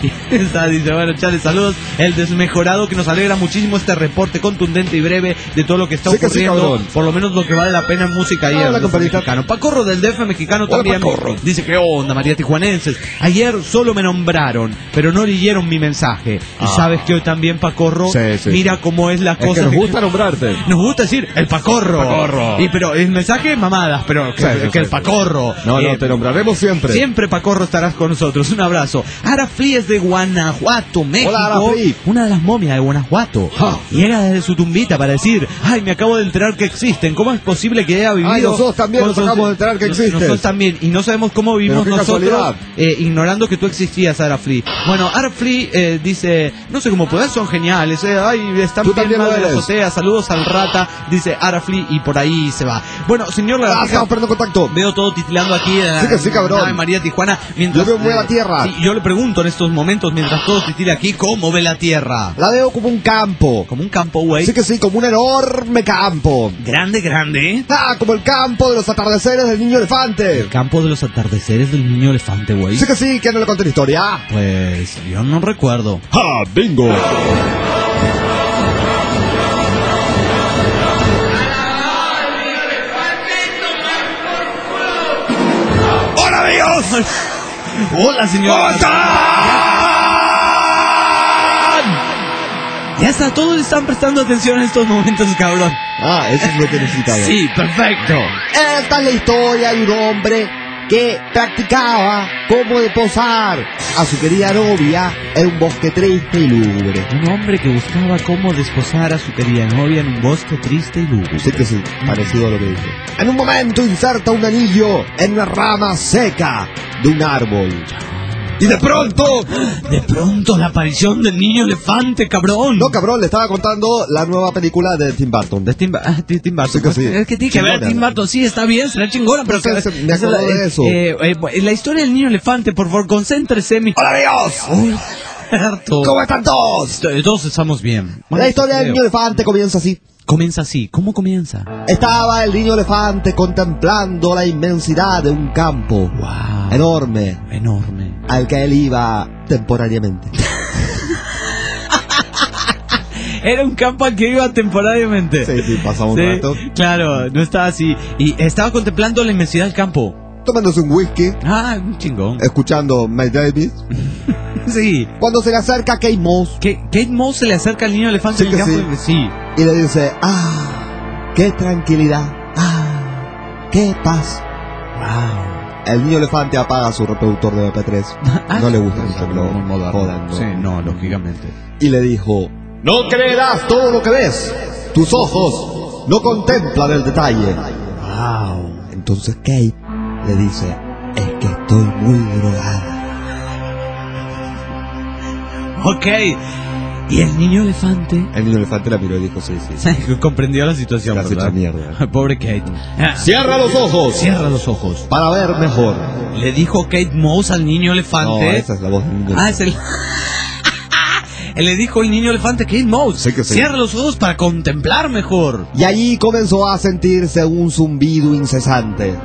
dice, bueno, chale, saludos, el desmejorado, que nos alegra muchísimo este reporte contundente y breve de todo lo que está ocurriendo, por lo menos lo que vale la pena en música ahí, el mexicano. Pacorro del DF mexicano también dice, ¿qué onda, María Tijuanenses? Ayer solo me nombraron, pero no leyeron mi mensaje. Y sabes que hoy también, Pacorro, mira cómo es la cosa. Es que nos gusta nombrarte. Nos gusta decir el Pacorro. Pero el mensaje mamadas, pero que el Pacorro. No, te nombraremos siempre. Siempre, Pacorro, estarás con nosotros. Un abrazo. Ara Free es de Guanajuato, México. Hola, Ara Free. Una de las momias de Guanajuato. Llega desde su tumbita para decir, me acabo de enterar que existen. ¿Cómo es posible que haya vivido? Nosotros también nos acabamos de enterar que existen. Nosotros también. Y no sabemos cómo vivimos nosotros ignorando que tú existías, Ara Free. Bueno, Ara Free dice, no sé cómo podés, son geniales. Están bien mal de la azotea. Saludos al Rata, dice Arafli, y por ahí se va. Bueno, señor estamos perdiendo contacto. Veo todo titilando aquí sí, cabrón. en María Tijuana. Mientras, yo veo muy la tierra. Yo le pregunto en estos momentos, mientras todo titila aquí, ¿cómo ve la tierra? La veo como un campo. Como un campo, güey. Sí, como un enorme campo. Grande. Como el campo de los atardeceres del niño elefante. El campo de los atardeceres del niño elefante, güey. Sí, que no le conté la historia. Pues yo no recuerdo. ¡Bingo! ¡Hola, amigos! ¡Hola, señor! ¿Cómo están? Ya está, todos están prestando atención en estos momentos, cabrón. Eso es lo que necesitaba. Sí, perfecto. Esta es la historia de un hombre que practicaba cómo desposar a su querida novia en un bosque triste y lúgubre. Un hombre que buscaba cómo desposar a su querida novia en un bosque triste y lúgubre. Sí, parecido a lo que dije. En un momento inserta un anillo en una rama seca de un árbol. Y de pronto la aparición del niño elefante, cabrón. No, cabrón, le estaba contando la nueva película de Tim Burton. Tim Burton. Sí. Es que tiene que ver Tim Burton, sí, está bien, será chingona, pero me acuerdo de eso. La historia del niño elefante, por favor, concéntrese. ¡Hola, amigos! ¿Cómo están todos? Todos estamos bien. La historia del niño elefante comienza así. Comienza así. ¿Cómo comienza? Estaba el niño elefante contemplando la inmensidad de un campo. Wow. Enorme. Al que él iba temporariamente. Era un campo al que iba temporariamente. Sí, pasaba un rato. Claro, no estaba así. Y estaba contemplando la inmensidad del campo. Tomándose un whisky. Un chingón. Escuchando Miles Davis. Sí. Cuando se le acerca Kate Moss. Kate Moss se le acerca al niño elefante en el campo. Sí. Y le dice, qué tranquilidad. Qué paz. Wow. El niño elefante apaga su reproductor de MP3. No le gusta mucho que lo jodan, ¿no? Sí, no, lógicamente. Y le dijo, no creerás todo lo que ves. Tus ojos no contemplan el detalle. Wow. Entonces Kate le dice, es que estoy muy drogada. Ok. ¿Y el niño elefante? El niño elefante la miró y dijo, sí. Comprendió la situación, casi ¿verdad? Mierda. Pobre Kate. Cierra los ojos. Cierra los ojos. Para ver mejor. Le dijo Kate Moss al niño elefante. No, esa es la voz del niño elefante. Es el... le dijo el niño elefante, Kate Moss, Sí que sí. cierra los ojos para contemplar mejor. Y allí comenzó a sentirse un zumbido incesante.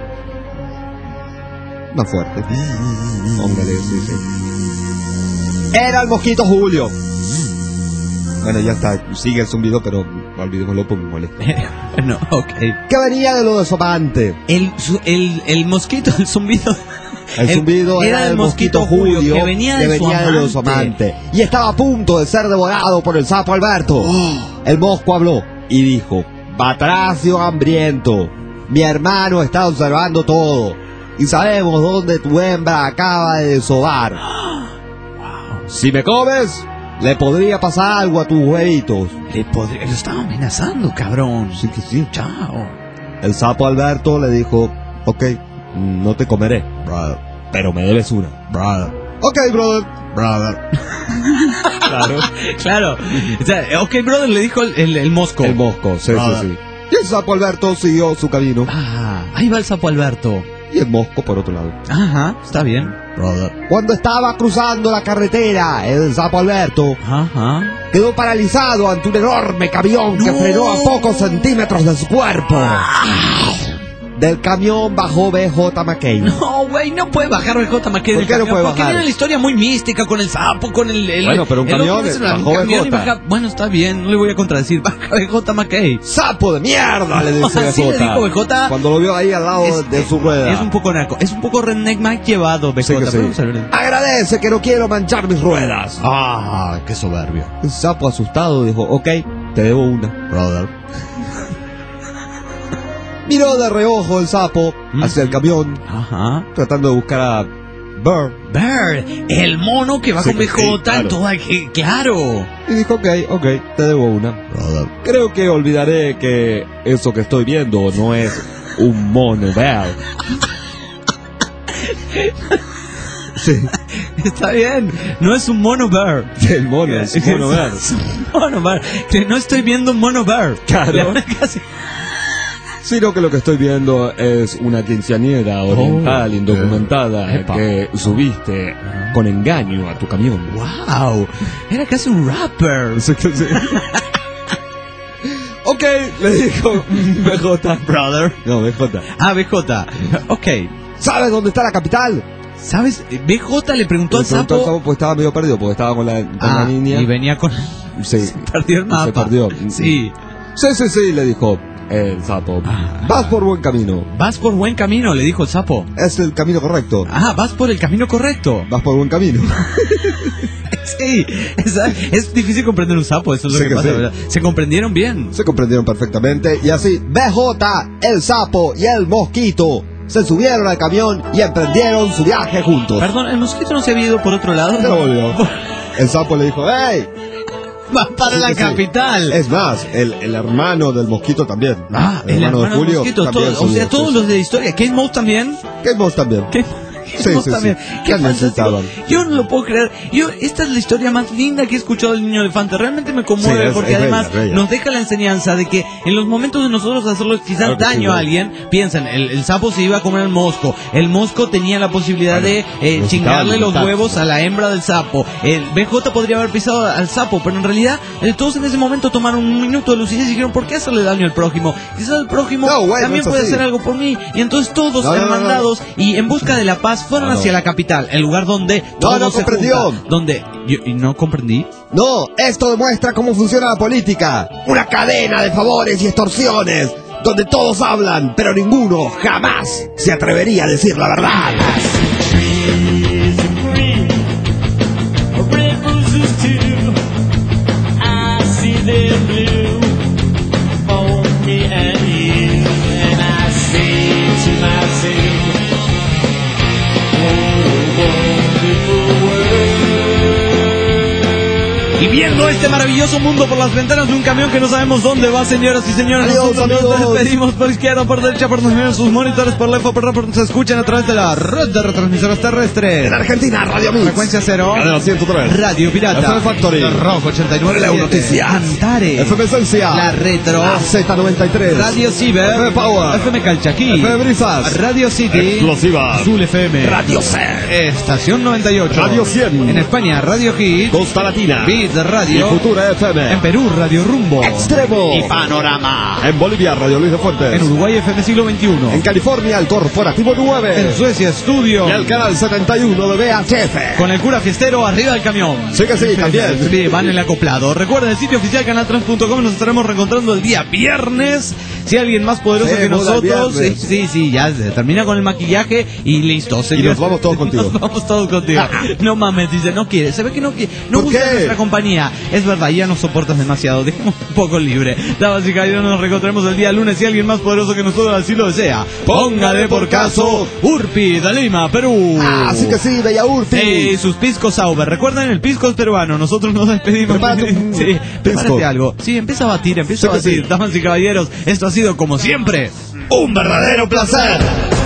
Más fuerte. Póngale, sí. Era el mosquito Julio. Bueno, ya está. Sigue el zumbido, pero olvidémoslo porque me molesta. Bueno, ok. Que venía de lo de Somante. El mosquito, el zumbido. El zumbido era del mosquito Julio, que venía de lo su de amante. Y estaba a punto de ser devorado por el sapo Alberto. El mosco habló y dijo: Batracio hambriento, mi hermano está observando todo y sabemos dónde tu hembra acaba de desovar. Si me comes, le podría pasar algo a tus huevitos. Lo estaba amenazando, cabrón. Sí que sí. Chao. El sapo Alberto le dijo: ok, no te comeré, brother, pero me debes una. Brother. Ok, brother. Claro. O sea, ok, brother, le dijo el mosco. El mosco, sí. Y el sapo Alberto siguió su camino. Ah, ahí va el sapo Alberto. Y el mosco por otro lado. Ajá, está bien. Brother. Cuando estaba cruzando la carretera, el sapo Alberto quedó paralizado ante un enorme camión que frenó a pocos centímetros de su cuerpo. Del camión bajó B.J. McKay. No, güey, no puede bajar B.J. McKay. ¿Por qué no puede porque bajar? era la historia muy mística con el sapo, con el bueno, pero un camión bajó B.J. Bueno, está bien, no le voy a contradecir. Baja B.J. McKay. ¡Sapo de mierda! Le dice Así B.J. le dijo B.J. Cuando lo vio ahí al lado de su rueda. Es un poco naco. Es un poco redneck Mike llevado, B.J. Sí que sí. Agradece que no quiero manchar mis ruedas. Ah, qué soberbio. El sapo asustado dijo: ok, te debo una, brother. Miró de reojo el sapo hacia el camión, tratando de buscar a Bird, el mono que va con BJ, claro. Claro. Y dijo: ok, te debo una, brother. Creo que olvidaré que eso que estoy viendo no es un mono bear. Sí. Está bien, no es un mono bear. El mono es un mono bear. Es un mono bear. Que no estoy viendo un mono bear. Claro. Sino que lo que estoy viendo es una quinceañera oriental indocumentada que subiste con engaño a tu camión. ¡Wow! Era casi un rapper. Sí. Ok, le dijo BJ. Brother. No, BJ. Ah, BJ. Ok. ¿Sabes dónde está la capital? ¿Sabes? BJ le preguntó al sapo. Pues estaba medio perdido, porque estaba con la niña. Y venía con... Sí. Se perdió el mapa. Se perdió. Sí. Sí, le dijo el sapo. Vas por buen camino. Vas por buen camino, le dijo el sapo. Es el camino correcto. Ah, vas por el camino correcto. Vas por buen camino. Sí, es difícil comprender un sapo, eso es lo que pasa, ¿verdad? Se comprendieron bien. Se comprendieron perfectamente. Y así, BJ, el sapo y el mosquito se subieron al camión y emprendieron su viaje juntos. Perdón, ¿el mosquito no se había ido por otro lado? Se volvió. El sapo le dijo: ¡hey! Va para la capital. Es más, el hermano del mosquito también. Ah, el hermano de Julio mosquito, también. O sea, todos los de la historia. Kate Moss también. Kate Moss también. Sí. ¿Qué necesitaban? Yo no lo puedo creer. Esta es la historia más linda que he escuchado del niño elefante. Realmente me conmueve porque además bella. Nos deja la enseñanza de que en los momentos de nosotros hacerle quizás daño a alguien, piensan, el sapo se iba a comer al mosco. El mosco tenía la posibilidad de chingarle los huevos a la hembra del sapo. El BJ podría haber pisado al sapo, pero en realidad todos en ese momento tomaron un minuto de lucidez y dijeron: ¿por qué hacerle daño al prójimo? Quizás el prójimo también puede hacer algo por mí. Y entonces todos hermandados y en busca de la paz fueron hacia la capital, el lugar donde todo se junta, donde ¿y no comprendí? No, esto demuestra cómo funciona la política. Una cadena de favores y extorsiones, donde todos hablan, pero ninguno jamás se atrevería a decir la verdad. Y viendo este maravilloso mundo por las ventanas de un camión que no sabemos dónde va, señoras y señores. Adiós, nosotros amigos. nos despedimos por izquierda, por derecha, por sus monitores, por left, por right, se escuchan a través de la red de retransmisoras terrestres. En Argentina, Radio Mix. Frecuencia 0. Cadena 103. Radio Pirata. FM Factory. Rock 89. Leo Noticias. Antares. FM Esencia. La Retro. Z93. Radio Ciber. FM Power. FM Calchaquí. FM Brisas. Radio City. Explosiva. Azul FM. Radio Ser. Estación 98. Radio 100. En España, Radio Hit. Costa Latina. Beat Hits Radio. Y Futura FM. En Perú, Radio Rumbo. Extremo. Y Panorama. En Bolivia, Radio Luis de Fuentes. En Uruguay, FM Siglo XXI. En California, el Corporativo 9. En Suecia, Estudio. Y el canal 71 de VHF. Con el cura fiestero arriba del camión. Sí que sí, también. Sí, van en el acoplado. Recuerden el sitio oficial canaltrans.com. Nos estaremos reencontrando el día viernes. Si alguien más poderoso que nosotros. Sí, ya se termina con el maquillaje y listo. Y nos vamos todos contigo. Nos vamos todos contigo. No mames, dice, no quiere. Se ve que no quiere. No gusta nuestra compañía. Es verdad, ya nos soportas demasiado. Dejemos un poco libre. Damas y caballeros, nos reencontraremos el día lunes. Si alguien más poderoso que nosotros así lo desea. Póngale por caso Urpi de Lima, Perú. Así que sí, bella Urpi. Sus piscos Sauber. Recuerden, el pisco es peruano. Nosotros nos despedimos. Sí, prepárate algo. Sí, empieza a batir, empieza a batir. Sí. Damas y caballeros, esto ha sido como siempre un verdadero placer.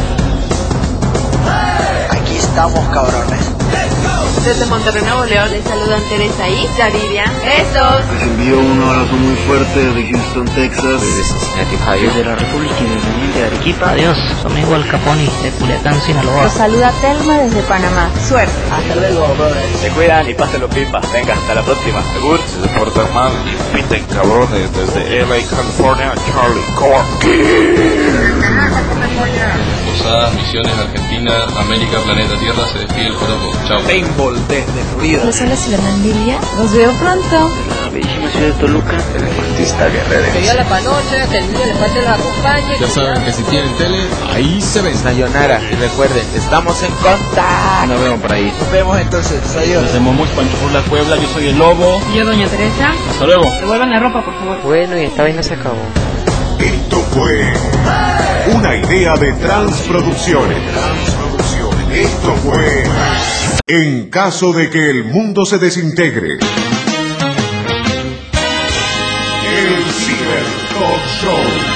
Aquí estamos, cabrones. Desde Monterrey, Nuevo León, les saludan Teresa y Yaridia. ¡Besos! Les envío un abrazo muy fuerte desde Houston, Texas. Desde la República Independiente de Arequipa. Adiós, soy amigo Al Capone de Culiacán, Sinaloa. Los saluda Telma desde Panamá. Suerte. Hasta luego, brothers. Se cuidan y pásenlo pipa. Venga, hasta la próxima. Segur. Se portan mal y piten cabrones desde LA, California, Charlie Corky. Posadas, Misiones, Argentina, América, Planeta Tierra, se despide el Joropo. Chao. Paintball desde Florida. Les habla Silvana Emilia. Los veo pronto. La bellísima ciudad de Toluca. El artista guerrero. Que Dios la panoche, que el niño le pase los acompañe. Ya saben que si tienen tele, ahí se ven. Sayonara. Y recuerden, estamos en contacto. Nos vemos por ahí. Nos vemos entonces. Adiós. Desde Momuch, Pancho por la Puebla, yo soy el Lobo. Y yo, doña Teresa. Hasta luego. Devuelvan la ropa, por favor. Bueno, y esta vaina se acabó. Esto fue una idea de Transproducciones. Esto fue En caso de que el mundo se desintegre. El Ciber Talk Show.